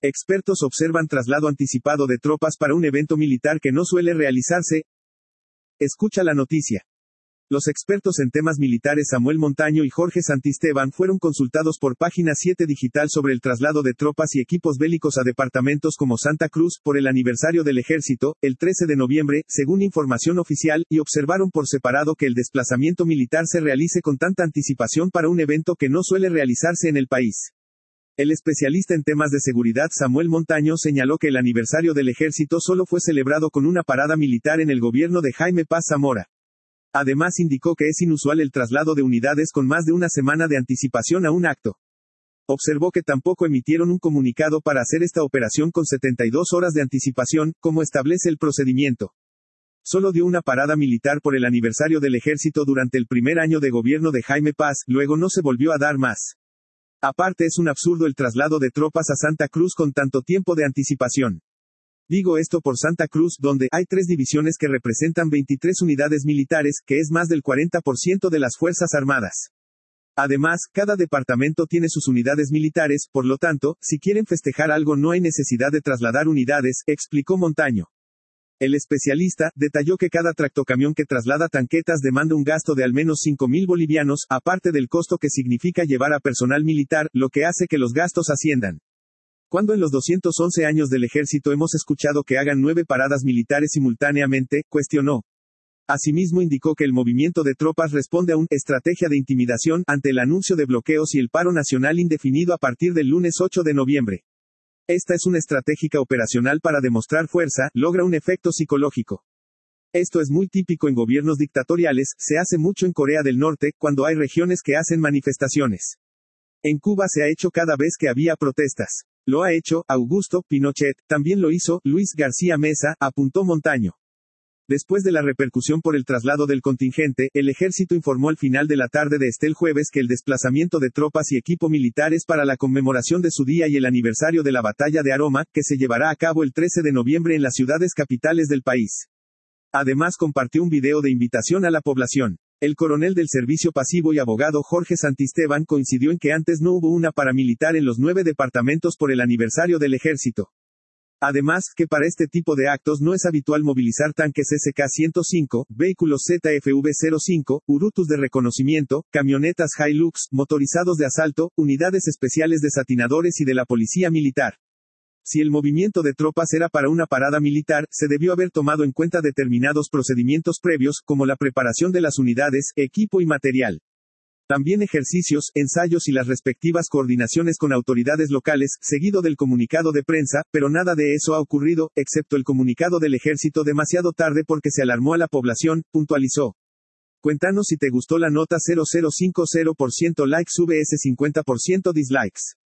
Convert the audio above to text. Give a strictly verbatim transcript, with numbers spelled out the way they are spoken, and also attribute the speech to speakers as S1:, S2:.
S1: Expertos observan traslado anticipado de tropas para un evento militar que no suele realizarse. Escucha la noticia. Los expertos en temas militares Samuel Montaño y Jorge Santisteban fueron consultados por Página siete Digital sobre el traslado de tropas y equipos bélicos a departamentos como Santa Cruz, por el aniversario del ejército, el trece de noviembre, según información oficial, y observaron por separado que el desplazamiento militar se realice con tanta anticipación para un evento que no suele realizarse en el país. El especialista en temas de seguridad Samuel Montaño señaló que el aniversario del ejército solo fue celebrado con una parada militar en el gobierno de Jaime Paz Zamora. Además indicó que es inusual el traslado de unidades con más de una semana de anticipación a un acto. Observó que tampoco emitieron un comunicado para hacer esta operación con setenta y dos horas de anticipación, como establece el procedimiento. Solo dio una parada militar por el aniversario del ejército durante el primer año de gobierno de Jaime Paz, luego no se volvió a dar más. Aparte es un absurdo el traslado de tropas a Santa Cruz con tanto tiempo de anticipación. Digo esto por Santa Cruz, donde hay tres divisiones que representan veintitrés unidades militares, que es más del cuarenta por ciento de las Fuerzas Armadas. Además, cada departamento tiene sus unidades militares, por lo tanto, si quieren festejar algo no hay necesidad de trasladar unidades, explicó Montaño. El especialista detalló que cada tractocamión que traslada tanquetas demanda un gasto de al menos cinco mil bolivianos, aparte del costo que significa llevar a personal militar, lo que hace que los gastos asciendan. Cuando en los doscientos once años del ejército hemos escuchado que hagan nueve paradas militares simultáneamente, cuestionó. Asimismo indicó que el movimiento de tropas responde a una estrategia de intimidación ante el anuncio de bloqueos y el paro nacional indefinido a partir del lunes ocho de noviembre. Esta es una estrategia operacional para demostrar fuerza, logra un efecto psicológico. Esto es muy típico en gobiernos dictatoriales, se hace mucho en Corea del Norte, cuando hay regiones que hacen manifestaciones. En Cuba se ha hecho cada vez que había protestas. Lo ha hecho Augusto Pinochet, también lo hizo Luis García Meza, apuntó Montaño. Después de la repercusión por el traslado del contingente, el ejército informó al final de la tarde de este jueves que el desplazamiento de tropas y equipo militar es para la conmemoración de su día y el aniversario de la batalla de Aroma, que se llevará a cabo el trece de noviembre en las ciudades capitales del país. Además compartió un video de invitación a la población. El coronel del servicio pasivo y abogado Jorge Santisteban coincidió en que antes no hubo una paramilitar en los nueve departamentos por el aniversario del ejército. Además, que para este tipo de actos no es habitual movilizar tanques ese ka ciento cinco, vehículos zeta efe ve cero cinco, urutus de reconocimiento, camionetas Hilux, motorizados de asalto, unidades especiales de satinadores y de la policía militar. Si el movimiento de tropas era para una parada militar, se debió haber tomado en cuenta determinados procedimientos previos, como la preparación de las unidades, equipo y material. También ejercicios, ensayos y las respectivas coordinaciones con autoridades locales, seguido del comunicado de prensa, pero nada de eso ha ocurrido, excepto el comunicado del ejército demasiado tarde porque se alarmó a la población, puntualizó. Cuéntanos si te gustó la nota. Cero cero cinco cero por ciento likes vs cincuenta por ciento dislikes.